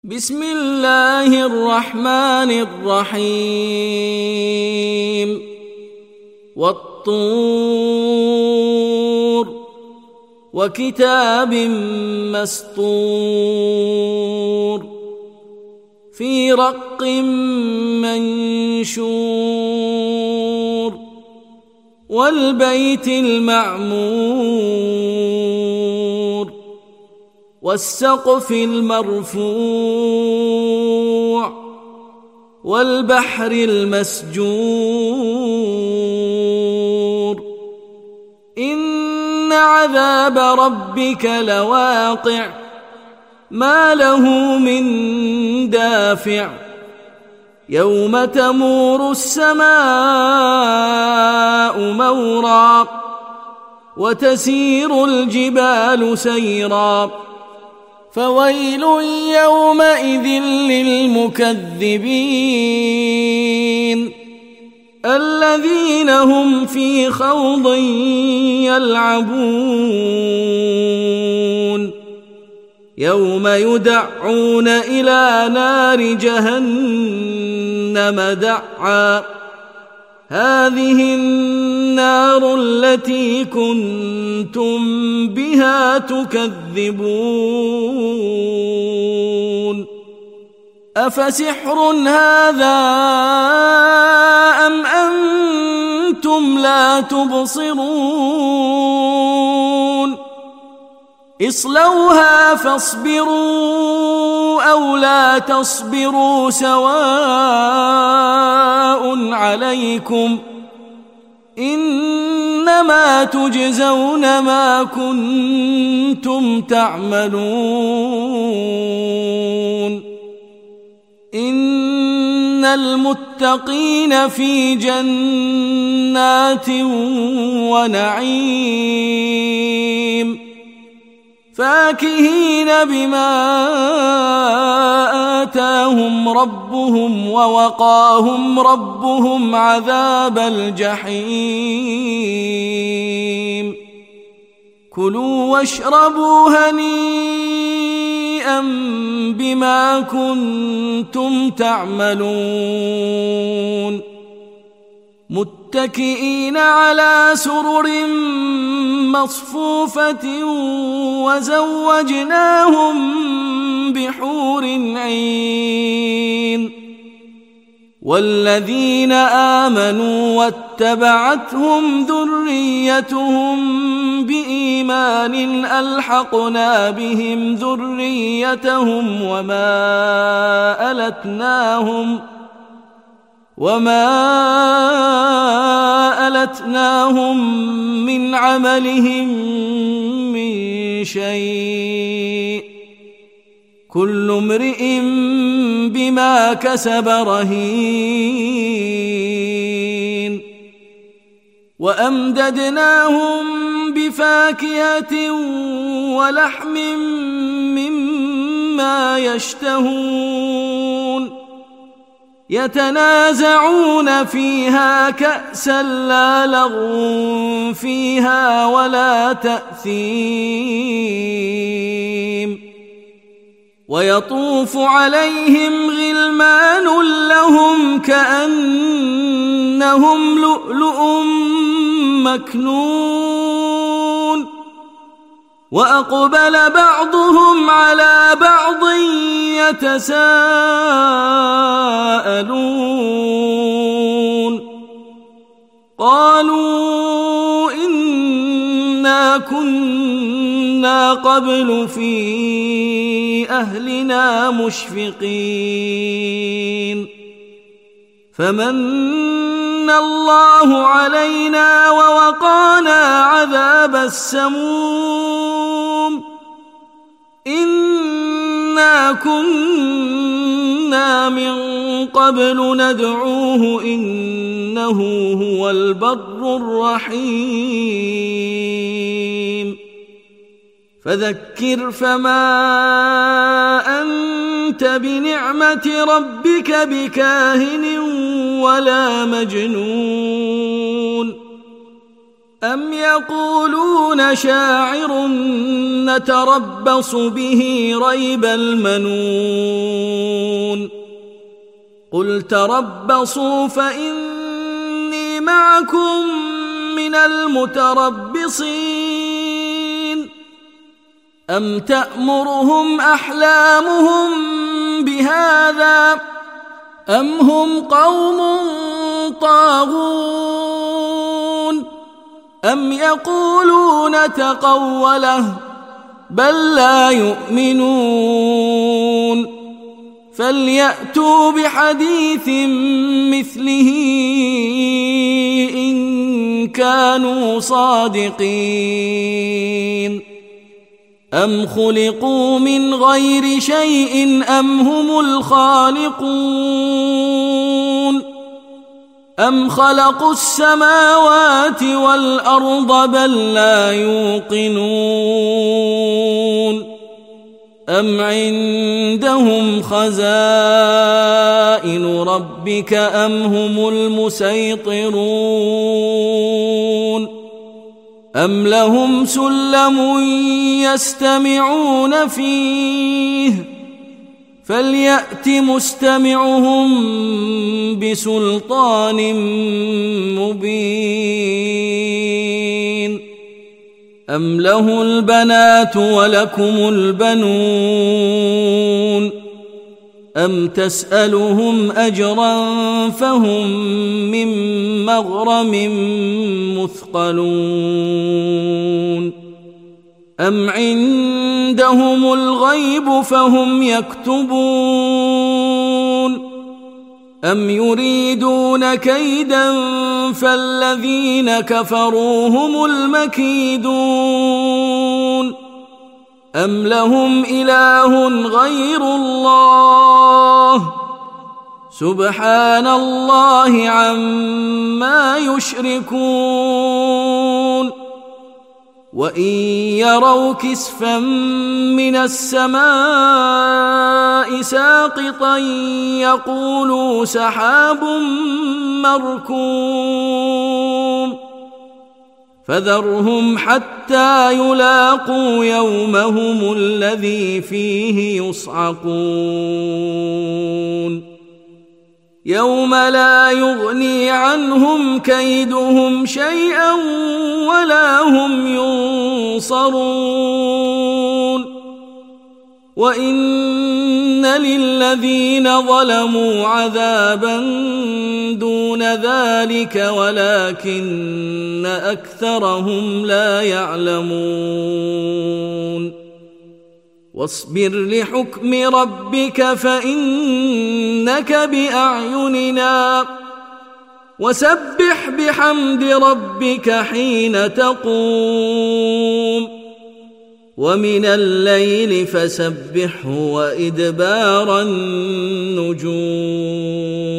بسم الله الرحمن الرحيم والطور وكتاب مسطور في رق منشور والبيت المعمور والسقف المرفوع والبحر المسجور إن عذاب ربك لواقع ما له من دافع يوم تمور السماء مورا وتسير الجبال سيرا فويل يومئذ للمكذبين الذين هم في خوض يلعبون يوم يدعون إلى نار جهنم دعا هذه النار التي كنتم بها تكذبون أفسحر هذا أم أنتم لا تبصرون اصلوها فاصبروا أو لا تصبروا سواء عليكم إنما تجزون ما كنتم تعملون إن المتقين في جنات ونعيم فاكهين بما آتاهم ربهم ووقاهم ربهم عذاب الجحيم كلوا واشربوا هنيئا بما كنتم تعملون متكئين على سرر مصفوفة وزوجناهم بحور عين والذين آمنوا واتبعتهم ذريتهم بإيمان ألحقنا بهم ذريتهم وما ألتناهم من عملهم من شيء كل امرئ بما كسب رهين وأمددناهم بفاكهة ولحم مما يشتهون يتنازعون فيها كأسا لا لغو فيها ولا تأثيم ويطوف عليهم غلمان لهم كأنهم لؤلؤ مكنون وأقبل بعضهم على بعض يتساءلون قالوا إنا كنا قبل في أهلنا مشفقين فمن الله علينا ووقانا عذاب السموم إنا كنا من قبل ندعوه إنه هو البر الرحيم فذكر فما أنت بنعمة ربك بكاهن ولا مجنون أم يقولون شاعر نتربص به ريب المنون قل تربصوا فإني معكم من المتربصين أم تأمرهم أحلامهم بهذا أم هم قوم طاغون أم يقولون تقوله بل لا يؤمنون فليأتوا بحديث مثله إن كانوا صادقين أم خلقوا من غير شيء أم هم الخالقون أم خلقوا السماوات والأرض بل لا يوقنون أم عندهم خزائن ربك أم هم المسيطرون أم لهم سلم يستمعون فيه فليأت مستمعهم بسلطان مبين أم له البنات ولكم البنون أم تسألهم أجرا فهم من مغرم مثقلون أم عندهم الغيب فهم يكتبون أم يريدون كيدا فالذين كفروا هم المكيدون أم لهم إله غير الله سبحان الله عما يشركون وإن يروا كسفا من السماء ساقطا يقولوا سحاب مركوم فذرهم حتى يلاقوا يومهم الذي فيه يصعقون يوم لا يغني عنهم كيدهم شيئا ولا هم ينصرون وإن للذين ظلموا عذابا دون ذلك ولكن أكثرهم لا يعلمون واصبر لحكم ربك فإنك بأعيننا وسبح بحمد ربك حين تقوم ومن الليل فسبحه وإدبار النجوم